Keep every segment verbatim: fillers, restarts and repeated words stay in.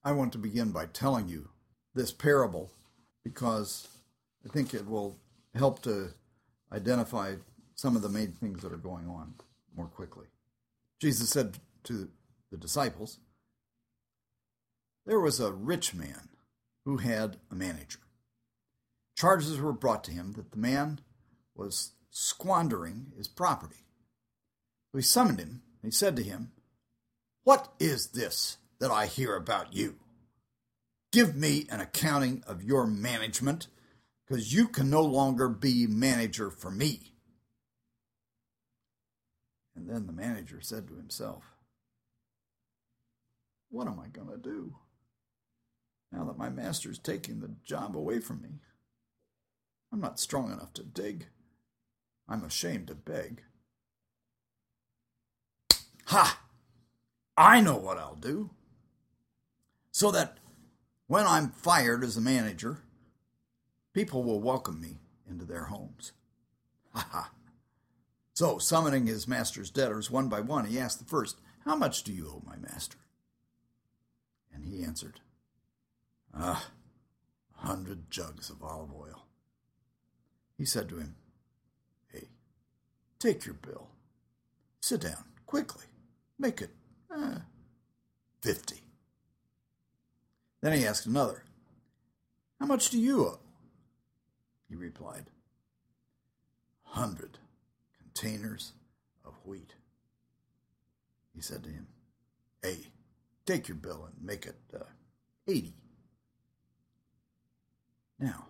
I want to begin by telling you this parable because I think it will help to identify some of the main things that are going on more quickly. Jesus said to the disciples, there was a rich man who had a manager. Charges were brought to him that the man was squandering his property. So he summoned him, and he said to him, what is this that I hear about you? Give me an accounting of your management, because you can no longer be manager for me. And then the manager said to himself, what am I going to do now that my master's taking the job away from me? I'm not strong enough to dig. I'm ashamed to beg. Ha! I know what I'll do. So that when I'm fired as a manager, people will welcome me into their homes. Ha ha! So, summoning his master's debtors one by one, he asked the first, how much do you owe my master? And he answered, ah, a hundred jugs of olive oil. He said to him, hey, take your bill. Sit down, quickly. Make it eh, fifty. Then he asked another, how much do you owe? He replied, a hundred containers of wheat. He said to him, hey, take your bill and make it uh, eighty. Now,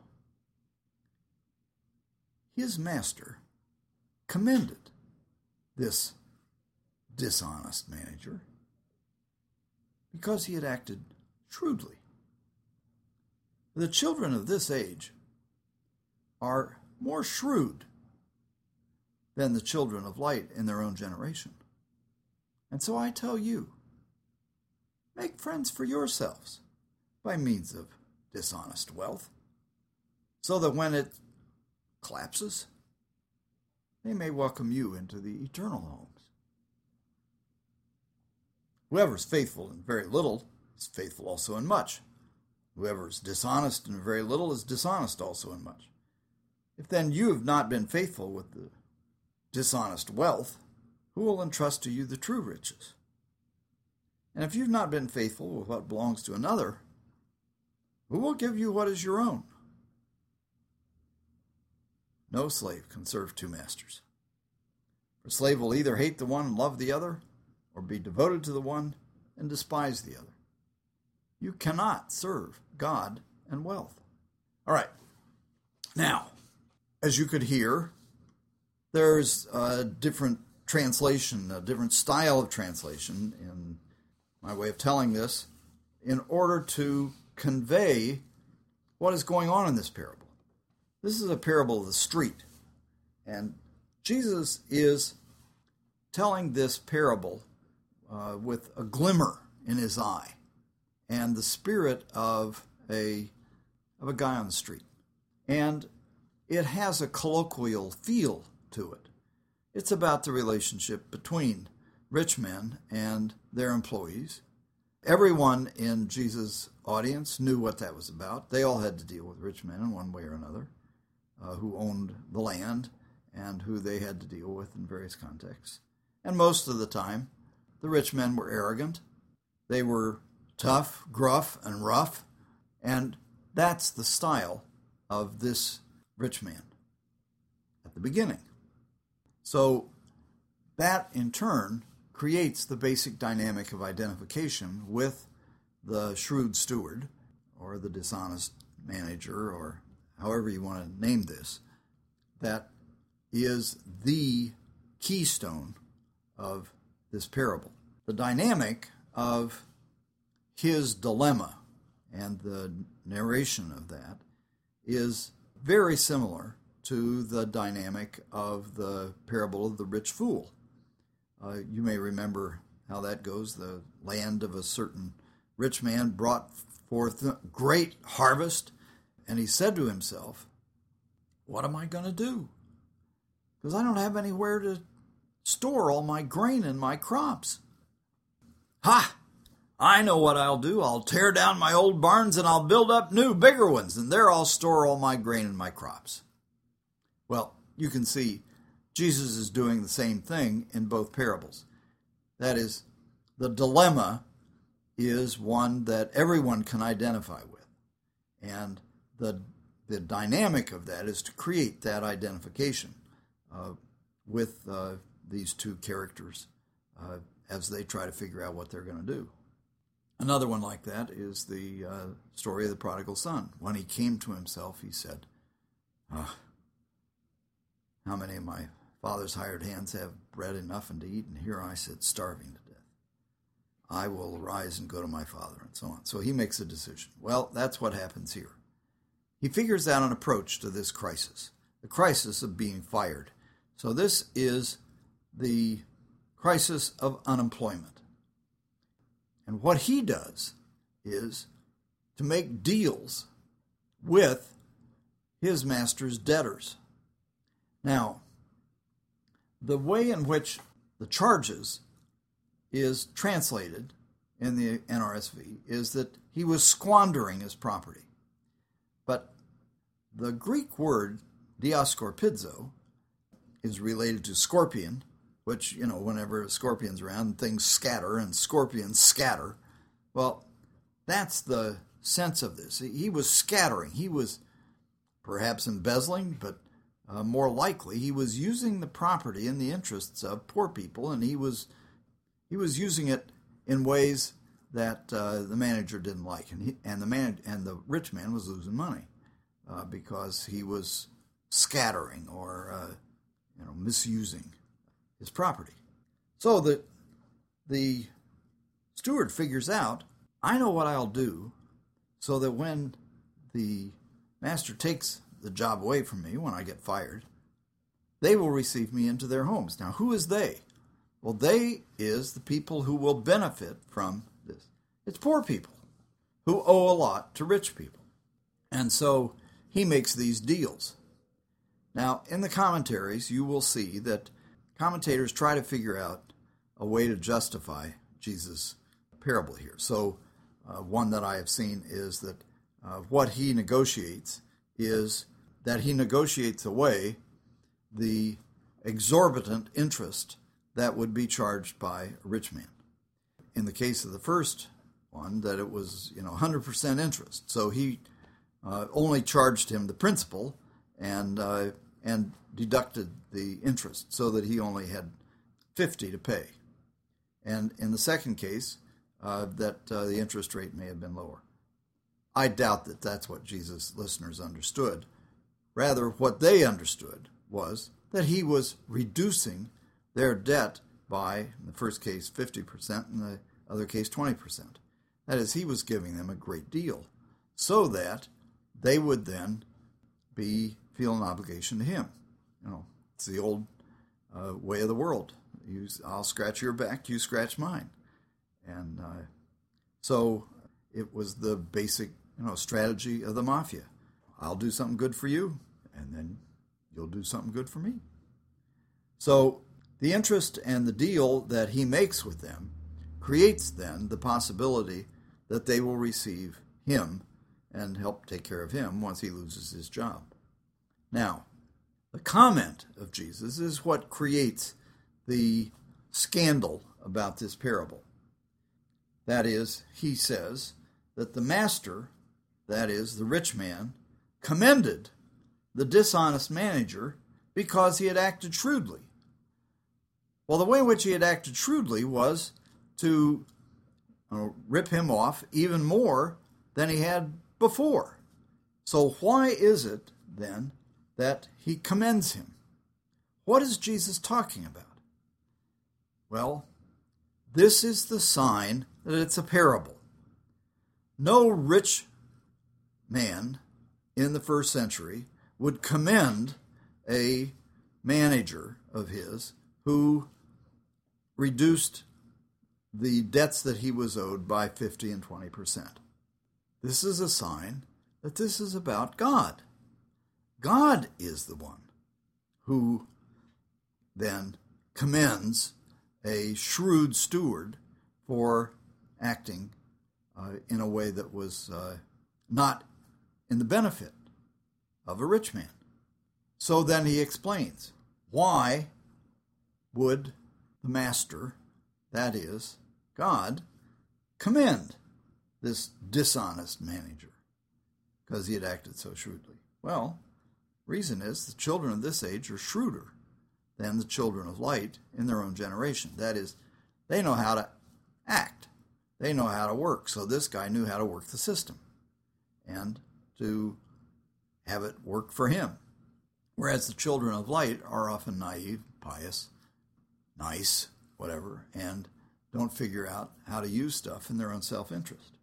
his master commended this dishonest manager because he had acted shrewdly. The children of this age are more shrewd than the children of light in their own generation. And so I tell you, make friends for yourselves by means of dishonest wealth, so that when it collapses, they may welcome you into the eternal homes. Whoever is faithful in very little is faithful also in much. Whoever is dishonest in very little is dishonest also in much. If then you have not been faithful with the dishonest wealth, who will entrust to you the true riches? And if you've not been faithful with what belongs to another, who will give you what is your own? No slave can serve two masters. For a slave will either hate the one and love the other, or be devoted to the one and despise the other. You cannot serve God and wealth. All right. Now, as you could hear, there's a different translation, a different style of translation in my way of telling this, in order to convey what is going on in this parable. This is a parable of the street, and Jesus is telling this parable uh, with a glimmer in his eye and the spirit of a of a guy on the street. And it has a colloquial feel to it. It's about the relationship between rich men and their employees. Everyone in Jesus' audience knew what that was about. They all had to deal with rich men in one way or another, uh, who owned the land and who they had to deal with in various contexts. And most of the time, the rich men were arrogant. They were tough, gruff, and rough. And that's the style of this rich man at the beginning. So that, in turn, creates the basic dynamic of identification with the shrewd steward or the dishonest manager, or however you want to name this, that is the keystone of this parable. The dynamic of his dilemma and the narration of that is very similar to the dynamic of the parable of the rich fool. Uh, you may remember how that goes. The land of a certain rich man brought forth a great harvest, and he said to himself, what am I going to do? Because I don't have anywhere to store all my grain and my crops. Ha! I know what I'll do. I'll tear down my old barns and I'll build up new, bigger ones, and there I'll store all my grain and my crops. Well, you can see Jesus is doing the same thing in both parables. That is, the dilemma is one that everyone can identify with. And the, the dynamic of that is to create that identification uh, with uh, these two characters uh, as they try to figure out what they're going to do. Another one like that is the uh, story of the prodigal son. When he came to himself, he said, oh, how many of my father's hired hands have bread enough and to eat, and here I sit starving to death. I will arise and go to my father, and so on. So he makes a decision. Well, that's what happens here. He figures out an approach to this crisis, the crisis of being fired. So this is the crisis of unemployment. And what he does is to make deals with his master's debtors. Now, the way in which the charges is translated in the N R S V is that he was squandering his property. But the Greek word diascorpidzo is related to scorpion, which, you know, whenever a scorpion's around, things scatter and scorpions scatter. Well, that's the sense of this. He was scattering. He was perhaps embezzling, but uh, more likely he was using the property in the interests of poor people, and he was he was using it in ways that uh, the manager didn't like, and he, and the man and the rich man was losing money uh, because he was scattering or uh, you know misusing his property. So the the steward figures out, I know what I'll do so that when the master takes the job away from me, when I get fired, they will receive me into their homes. Now, who is they? Well, they is the people who will benefit from this. It's poor people who owe a lot to rich people. And so he makes these deals. Now, in the commentaries, you will see that commentators try to figure out a way to justify Jesus' parable here. So uh, one that I have seen is that uh, what he negotiates is that he negotiates away the exorbitant interest that would be charged by a rich man. In the case of the first one, that it was, you know, one hundred percent interest. So he uh, only charged him the principal and uh, and deducted the interest so that he only had fifty to pay. And in the second case, uh, that uh, the interest rate may have been lower. I doubt that that's what Jesus' listeners understood. Rather, what they understood was that he was reducing their debt by, in the first case, fifty percent, in the other case, twenty percent. That is, he was giving them a great deal so that they would then be feel an obligation to him. You know, it's the old uh, way of the world. You, I'll scratch your back, you scratch mine. And uh, so it was the basic, you know, strategy of the mafia. I'll do something good for you, and then you'll do something good for me. So the interest and the deal that he makes with them creates then the possibility that they will receive him and help take care of him once he loses his job. Now, the comment of Jesus is what creates the scandal about this parable. That is, he says that the master, that is, the rich man, commended the dishonest manager because he had acted shrewdly. Well, the way in which he had acted shrewdly was to uh, rip him off even more than he had before. So why is it, then, that he commends him? What is Jesus talking about? Well, this is the sign that it's a parable. No rich man in the first century would commend a manager of his who reduced the debts that he was owed by fifty and twenty percent. This is a sign that this is about God. God is the one who then commends a shrewd steward for acting uh, in a way that was uh, not in the benefit of a rich man. So then he explains, why would the master, that is, God, commend this dishonest manager because he had acted so shrewdly? Well, reason is the children of this age are shrewder than the children of light in their own generation. That is, they know how to act. They know how to work. So this guy knew how to work the system and to have it work for him. Whereas the children of light are often naive, pious, nice, whatever, and don't figure out how to use stuff in their own self-interest.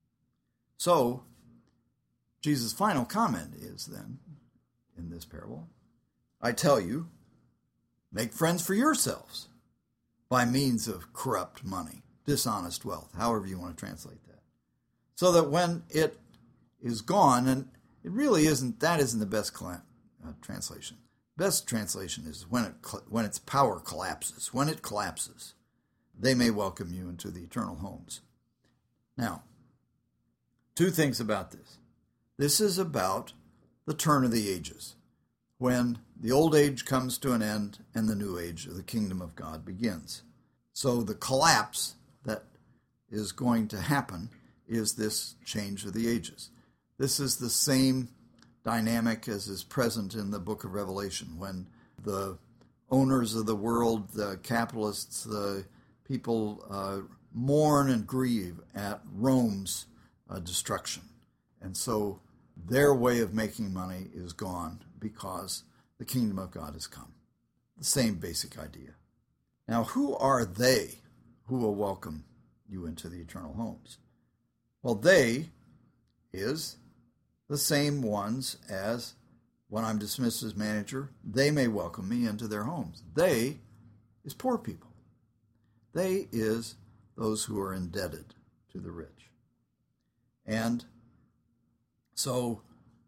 So, Jesus' final comment is then, in this parable, I tell you, make friends for yourselves by means of corrupt money, dishonest wealth, however you want to translate that. So that when it is gone, and it really isn't, that isn't the best cl- uh, translation. Best translation is when it when its power collapses. When it collapses, they may welcome you into the eternal homes. Now, two things about this. This is about the turn of the ages, when the old age comes to an end and the new age of the kingdom of God begins. So the collapse that is going to happen is this change of the ages. This is the same dynamic as is present in the book of Revelation, when the owners of the world, the capitalists, the people uh, mourn and grieve at Rome's uh, destruction. And so their way of making money is gone because the kingdom of God has come. The same basic idea. Now, who are they who will welcome you into the eternal homes? Well, they is the same ones as when I'm dismissed as manager, they may welcome me into their homes. They is poor people. They is those who are indebted to the rich. And so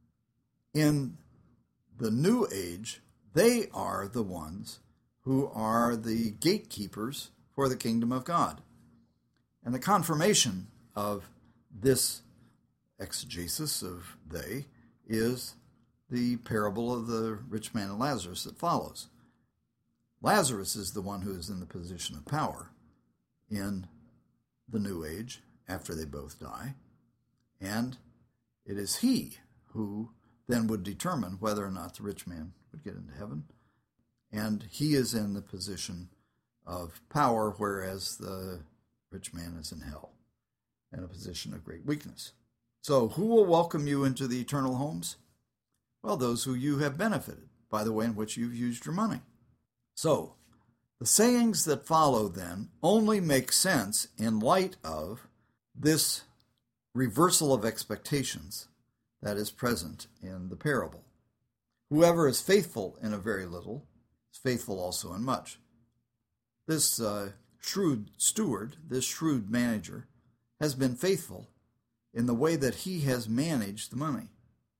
in the new age, they are the ones who are the gatekeepers for the kingdom of God. And the confirmation of this exegesis of they is the parable of the rich man and Lazarus that follows. Lazarus is the one who is in the position of power in the new age after they both die, and it is he who then would determine whether or not the rich man would get into heaven, and he is in the position of power, whereas the rich man is in hell, in a position of great weakness. So who will welcome you into the eternal homes? Well, those who you have benefited by the way in which you've used your money. So the sayings that follow then only make sense in light of this reversal of expectations that is present in the parable. Whoever is faithful in a very little is faithful also in much. This uh, shrewd steward, this shrewd manager, has been faithful in the way that he has managed the money.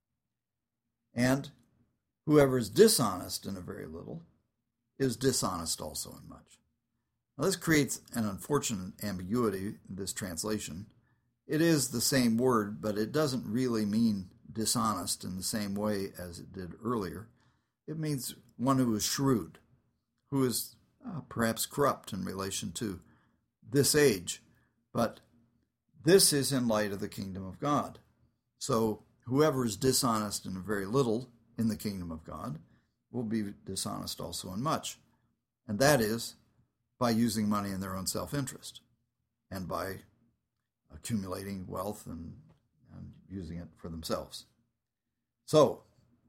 And whoever is dishonest in a very little is dishonest also in much. Now, this creates an unfortunate ambiguity in this translation. It is the same word, but it doesn't really mean dishonest in the same way as it did earlier. It means one who is shrewd, who is uh, perhaps corrupt in relation to this age, but this is in light of the kingdom of God. So whoever is dishonest in a very little in the kingdom of God will be dishonest also in much. And that is by using money in their own self-interest and by accumulating wealth and, and using it for themselves. So,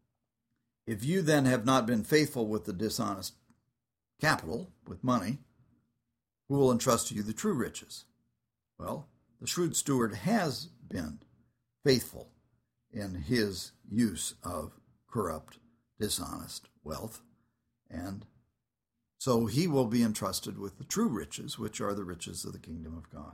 if you then have not been faithful with the dishonest capital, with money, who will entrust to you the true riches? Well, the shrewd steward has been faithful in his use of corrupt, dishonest wealth, and so he will be entrusted with the true riches, which are the riches of the kingdom of God.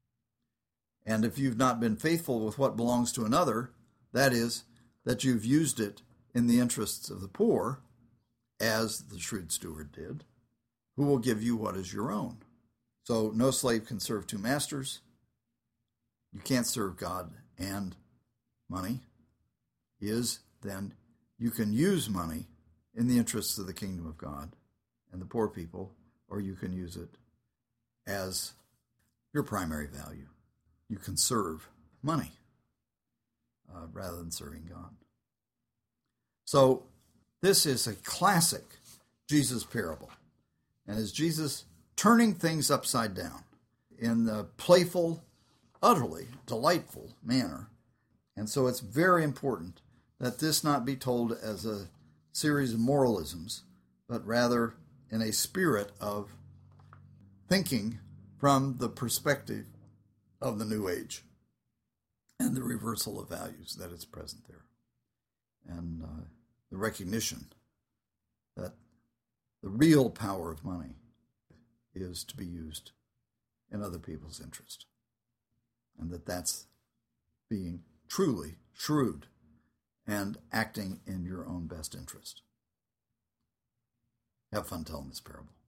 And if you've not been faithful with what belongs to another, that is, that you've used it in the interests of the poor, as the shrewd steward did, who will give you what is your own? So no slave can serve two masters, you can't serve God and money, is then you can use money in the interests of the kingdom of God and the poor people, or you can use it as your primary value. You can serve money uh, rather than serving God. So this is a classic Jesus parable. And as Jesus turning things upside down in the playful, utterly delightful manner. And so it's very important that this not be told as a series of moralisms, but rather in a spirit of thinking from the perspective of the New Age and the reversal of values that is present there. And uh, the recognition that the real power of money is to be used in other people's interest. And that that's being truly shrewd and acting in your own best interest. Have fun telling this parable.